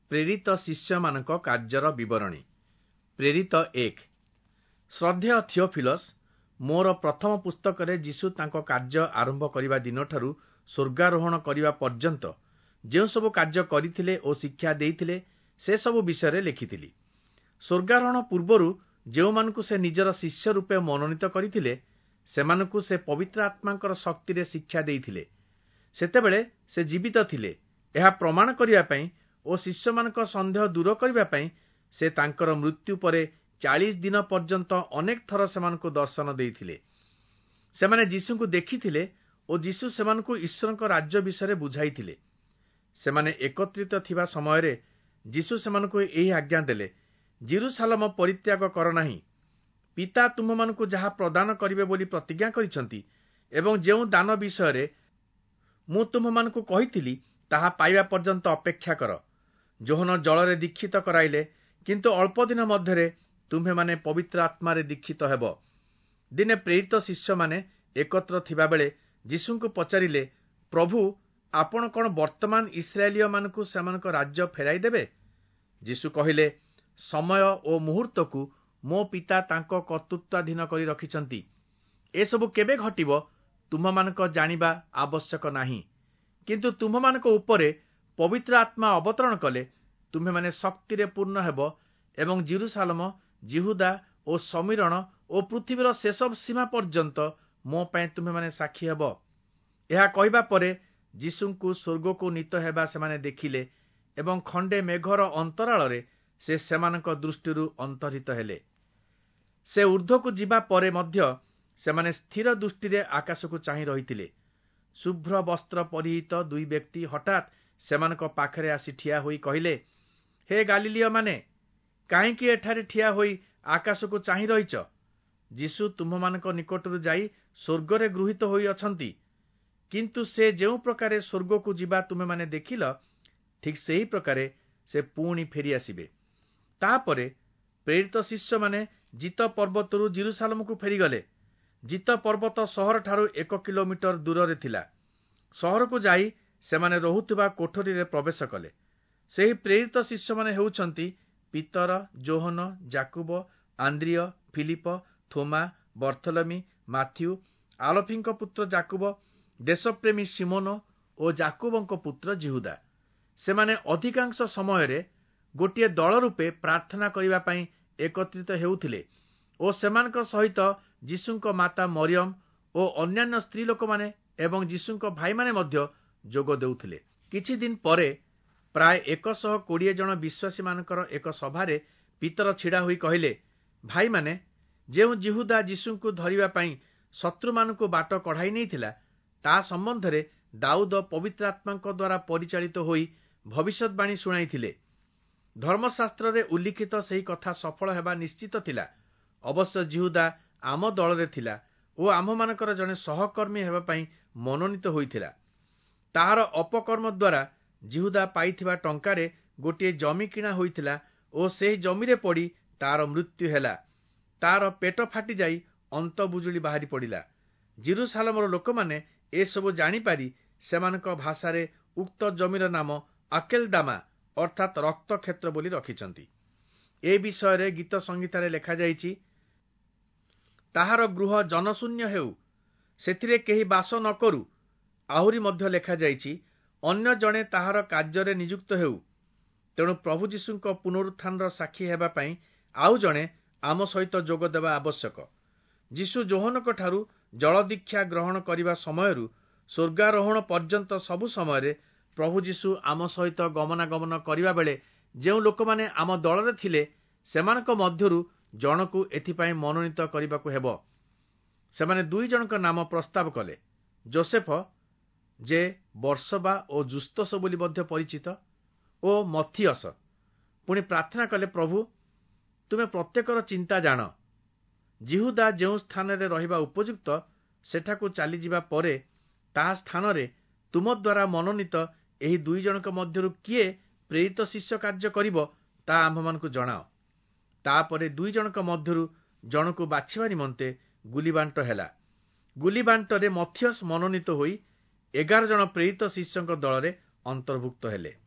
ପ୍ରେରିତ ଶିଷ୍ୟମାନଙ୍କ କାର୍ଯ୍ୟର ବିବରଣୀ। ପ୍ରେରିତ 1। ଶ୍ରଦ୍ଧେୟ ଥିଓଫିଲସ୍, ମୋର ପ୍ରଥମ ପୁସ୍ତକରେ ଯୀଶୁ ତାଙ୍କ କାର୍ଯ୍ୟ ଆରମ୍ଭ କରିବା ଦିନଠାରୁ ସ୍ୱର୍ଗାରୋହଣ କରିବା ପର୍ଯ୍ୟନ୍ତ ଯେଉଁ ସବୁ କାର୍ଯ୍ୟ କରିଥିଲେ ଓ ଶିକ୍ଷା ଦେଇଥିଲେ, ସେସବୁ ବିଷୟରେ ଲେଖିଥିଲି। ସ୍ୱର୍ଗାରୋହଣ ପୂର୍ବରୁ ଯେଉଁମାନଙ୍କୁ ସେ ନିଜର ଶିଷ୍ୟ ରୂପେ ମନୋନୀତ କରିଥିଲେ, ସେମାନଙ୍କୁ ସେ ପବିତ୍ର ଆତ୍ମାଙ୍କର ଶକ୍ତିରେ ଶିକ୍ଷା ଦେଇଥିଲେ। ସେତେବେଳେ ସେ ଜୀବିତ ଥିଲେ। ଏହା ପ୍ରମାଣ କରିବା ପାଇଁ ଓ ଶିଷ୍ୟମାନଙ୍କ ସନ୍ଦେହ ଦୂର କରିବା ପାଇଁ ସେ ତାଙ୍କର ମୃତ୍ୟୁ ପରେ 40 ଦିନ ପର୍ଯ୍ୟନ୍ତ ଅନେକ ଥର ସେମାନଙ୍କୁ ଦର୍ଶନ ଦେଇଥିଲେ। ସେମାନେ ଯୀଶୁଙ୍କୁ ଦେଖିଥିଲେ ଓ ଯୀଶୁ ସେମାନଙ୍କୁ ଈଶ୍ୱରଙ୍କ ରାଜ୍ୟ ବିଷୟରେ ବୁଝାଇଥିଲେ। ସେମାନେ ଏକତ୍ରିତ ଥିବା ସମୟରେ ଯୀଶୁ ସେମାନଙ୍କୁ ଏହି ଆଜ୍ଞା ଦେଲେ, ଜେରୁସାଲେମ ପରିତ୍ୟାଗ କର ନାହିଁ। ପିତା ତୁମମାନଙ୍କୁ ଯାହା ପ୍ରଦାନ କରିବେ ବୋଲି ପ୍ରତିଜ୍ଞା କରିଛନ୍ତି ଏବଂ ଯେଉଁ ଦାନ ବିଷୟରେ ମୁଁ ତୁମମାନଙ୍କୁ କହିଥିଲି, ତାହା ପାଇବା ପର୍ଯ୍ୟନ୍ତ ଅପେକ୍ଷା କର। ଯୋହନ ଜଳରେ ଦୀକ୍ଷିତ କରାଇଲେ, କିନ୍ତୁ ଅଳ୍ପ ଦିନ ମଧ୍ୟରେ ତୁମ୍ଭେମାନେ ପବିତ୍ର ଆତ୍ମାରେ ଦୀକ୍ଷିତ ହେବ। ଦିନେ ପ୍ରେରିତ ଶିଷ୍ୟମାନେ ଏକତ୍ର ଥିବାବେଳେ ଯୀଶୁଙ୍କୁ ପଚାରିଲେ, ପ୍ରଭୁ, ଆପଣ କ'ଣ ବର୍ତ୍ତମାନ ଇସ୍ରାଏଲୀୟମାନଙ୍କୁ ସେମାନଙ୍କ ରାଜ୍ୟ ଫେରାଇ ଦେବେ? ଯୀଶୁ କହିଲେ, ସମୟ ଓ ମୁହୂର୍ତ୍ତକୁ ମୋ ପିତା ତାଙ୍କ କର୍ତ୍ତୃତ୍ୱାଧୀନ କରି ରଖିଛନ୍ତି। ଏସବୁ କେବେ ଘଟିବ ତୁମମାନଙ୍କ ଜାଣିବା ଆବଶ୍ୟକ ନାହିଁ। କିନ୍ତୁ ତୁମମାନଙ୍କ ଉପରେ ପବିତ୍ର ଆତ୍ମା ଅବତରଣ କଲେ ତୁମ୍ଭେମାନେ ଶକ୍ତିରେ ପୂର୍ଣ୍ଣ ହେବ ଏବଂ ଜେରୁସାଲେମ, ଯିହୁଦା ଓ ସମୀରଣ ଓ ପୃଥିବୀର ଶେଷ ସୀମା ପର୍ଯ୍ୟନ୍ତ ମୋ ପାଇଁ ତୁମ୍ଭେମାନେ ସାକ୍ଷୀ ହେବ। ଏହା କହିବା ପରେ ଯୀଶୁଙ୍କୁ ସ୍ୱର୍ଗକୁ ନୀତ ହେବା ସେମାନେ ଦେଖିଲେ ଏବଂ ଖଣ୍ଡେ ମେଘର ଅନ୍ତରାଳରେ ସେ ସେମାନଙ୍କ ଦୃଷ୍ଟିରୁ ଅନ୍ତର୍ହିତ ହେଲେ। ସେ ଊର୍ଦ୍ଧ୍ୱକୁ ଯିବା ପରେ ମଧ୍ୟ ସେମାନେ ସ୍ଥିର ଦୃଷ୍ଟିରେ ଆକାଶକୁ ଚାହିଁ ରହିଥିଲେ। ଶୁଭ୍ର ବସ୍ତ୍ର ପରିହିତ ଦୁଇ ବ୍ୟକ୍ତି ହଠାତ୍ ସେମାନଙ୍କ ପାଖରେ ଆସି ଠିଆ ହୋଇ କହିଲେ, ହେ ଗାଲିଲୀୟମାନେ, କାହିଁକି ଏଠାରେ ଠିଆ ହୋଇ ଆକାଶକୁ ଚାହିଁ ରହିଛ? ଯୀଶୁ ତୁମ୍ଭମାନଙ୍କ ନିକଟରୁ ଯାଇ ସ୍ୱର୍ଗରେ ଗୃହୀତ ହୋଇ ଅଛନ୍ତି। କିନ୍ତୁ ସେ ଯେଉଁ ପ୍ରକାରେ ସ୍ୱର୍ଗକୁ ଯିବା ତୁମେମାନେ ଦେଖିଲ, ଠିକ୍ ସେହି ପ୍ରକାରେ ସେ ପୁଣି ଫେରିଆସିବେ। ତାପରେ ପ୍ରେରିତ ଶିଷ୍ୟମାନେ ଜିତ ପର୍ବତରୁ ଜେରୁସାଲେମକୁ ଫେରିଗଲେ। ଜିତ ପର୍ବତ ସହରଠାରୁ 1 କିଲୋମିଟର ଦୂରରେ ଥିଲା। ସହରକୁ ଯାଇ ସେମାନେ ରହୁଥିବା କୋଠରୀରେ ପ୍ରବେଶ କଲେ। ସେହି ପ୍ରେରିତ ଶିଷ୍ୟମାନେ ହେଉଛନ୍ତି ପିତର, ଯୋହନ, ଯାକୁବ, ଆନ୍ଦ୍ରିୟ, ଫିଲିପ, ଥୋମା, ବର୍ଥୋଲୋମି, ମାଥ୍ୟୁ, ଆଲଫିଙ୍କ ପୁତ୍ର ଯାକୁବ, ଦେଶପ୍ରେମୀ ସିମୋନ ଓ ଯାକୁବଙ୍କ ପୁତ୍ର ଯିହୁଦା। ସେମାନେ ଅଧିକାଂଶ ସମୟରେ ଗୋଟିଏ ଦଳ ରୂପେ ପ୍ରାର୍ଥନା କରିବା ପାଇଁ ଏକତ୍ରିତ ହେଉଥିଲେ ଓ ସେମାନଙ୍କ ସହିତ ଯୀଶୁଙ୍କ ମାତା ମରିୟମ ଓ ଅନ୍ୟାନ୍ୟ ସ୍ତ୍ରୀ ଲୋକମାନେ ଏବଂ ଯୀଶୁଙ୍କ ଭାଇମାନେ ମଧ୍ୟ ଯୋଗ ଦେଉଥିଲେ। କିଛି ଦିନ ପରେ ପ୍ରାୟ 120 ଜଣ ବିଶ୍ୱାସୀମାନଙ୍କର ଏକ ସଭାରେ ପିତର ଛିଡ଼ା ହୋଇ କହିଲେ, ଭାଇମାନେ, ଯେଉଁ ଯିହୁଦା ଯୀଶୁଙ୍କୁ ଧରିବା ପାଇଁ ଶତ୍ରୁମାନଙ୍କୁ ବାଟ କଢ଼ାଇ ନେଇଥିଲା, ତା ସମ୍ବନ୍ଧରେ ଦାଉଦ ପବିତ୍ର ଆତ୍ମାଙ୍କ ଦ୍ୱାରା ପରିଚାଳିତ ହୋଇ ଭବିଷ୍ୟତବାଣୀ ଶୁଣାଇଥିଲେ। ଧର୍ମଶାସ୍ତ୍ରରେ ଉଲ୍ଲିଖିତ ସେହି କଥା ସଫଳ ହେବା ନିଶ୍ଚିତ ଥିଲା। ଅବଶ୍ୟ ଯିହୁଦା ଆମ ଦଳରେ ଥିଲା ଓ ଆମ୍ଭମାନଙ୍କର ଜଣେ ସହକର୍ମୀ ହେବା ପାଇଁ ମନୋନୀତ ହୋଇଥିଲା। ତାହାର ଅପକର୍ମ ଦ୍ୱାରା ଯିହୁଦା ପାଇଥିବା ଟଙ୍କାରେ ଗୋଟିଏ ଜମି କିଣା ହୋଇଥିଲା ଓ ସେହି ଜମିରେ ପଡ଼ି ତାର ମୃତ୍ୟୁ ହେଲା। ତାର ପେଟ ଫାଟିଯାଇ ଅନ୍ତଃବୁଜୁଳି ବାହାରି ପଡ଼ିଲା। ଜେରୁସାଲେମର ଲୋକମାନେ ଏସବୁ ଜାଣିପାରି ସେମାନଙ୍କ ଭାଷାରେ ଉକ୍ତ ଜମିର ନାମ ଆକେଲଦାମା ଅର୍ଥାତ୍ ରକ୍ତକ୍ଷେତ୍ର ବୋଲି ରଖିଛନ୍ତି। ଏ ବିଷୟରେ ଗୀତ ସଂହିତାରେ ଲେଖାଯାଇଛି, ତାହାର ଗୃହ ଜନଶୂନ୍ୟ ହେଉ, ସେଥିରେ କେହି ବାସ ନ କରୁ। ଆହୁରି ମଧ୍ୟ ଲେଖାଯାଇଛି, ଅନ୍ୟ ଜଣେ ତାହାର କାର୍ଯ୍ୟରେ ନିଯୁକ୍ତ ହେଉ। ତେଣୁ ପ୍ରଭୁ ଯୀଶୁଙ୍କ ପୁନରୁତ୍ଥାନର ସାକ୍ଷୀ ହେବା ପାଇଁ ଆଉ ଜଣେ ଆମ ସହିତ ଯୋଗ ଦେବା ଆବଶ୍ୟକ। ଯୀଶୁ ଯୋହନଙ୍କଠାରୁ ଜଳଦୀକ୍ଷା ଗ୍ରହଣ କରିବା ସମୟରୁ ସ୍ୱର୍ଗାରୋହଣ ପର୍ଯ୍ୟନ୍ତ ସବୁ ସମୟରେ ପ୍ରଭୁ ଯୀଶୁ ଆମ ସହିତ ଗମନାଗମନ କରିବା ବେଳେ ଯେଉଁ ଲୋକମାନେ ଆମ ଦଳରେ ଥିଲେ, ସେମାନଙ୍କ ମଧ୍ୟରୁ ଜଣକୁ ଏଥିପାଇଁ ମନୋନୀତ କରିବାକୁ ହେବ। ସେମାନେ 2 ଜଣଙ୍କ ନାମ ପ୍ରସ୍ତାବ କଲେ, ଯୋସେଫ, ଯେ ବର୍ଷବା ଓ ଜୁସ୍ତୋସ ବୋଲି ମଧ୍ୟ ପରିଚିତ, ଓ ମଥିୟସ। ପୁଣି ପ୍ରାର୍ଥନା କଲେ, ପ୍ରଭୁ, ତୁମେ ପ୍ରତ୍ୟେକର ଚିନ୍ତା ଜାଣ। ଯିହୁଦା ଯେଉଁ ସ୍ଥାନରେ ରହିବା ଉପଯୁକ୍ତ, ସେଠାକୁ ଚାଲିଯିବା ପରେ ତାହା ସ୍ଥାନରେ ତୁମ ଦ୍ୱାରା ମନୋନୀତ ଏହି 2 ଜଣଙ୍କ ମଧ୍ୟରୁ କିଏ ପ୍ରେରିତ ଶିଷ୍ୟ କାର୍ଯ୍ୟ କରିବ, ତାହା ଆମ୍ଭମାନଙ୍କୁ ଜଣାଅ। ତାପରେ 2 ଜଣଙ୍କ ମଧ୍ୟରୁ ଜଣକୁ ବାଛିବା ନିମନ୍ତେ ଗୁଲିବାଣ୍ଟ ହେଲା। ଗୁଲିବାଣ୍ଟରେ ମଥିୟସ ମନୋନୀତ ହୋଇ 11 ଜଣ ପ୍ରେରିତ ଶିଷ୍ୟଙ୍କ ଦଳରେ ଅନ୍ତର୍ଭୁକ୍ତ ହେଲେ।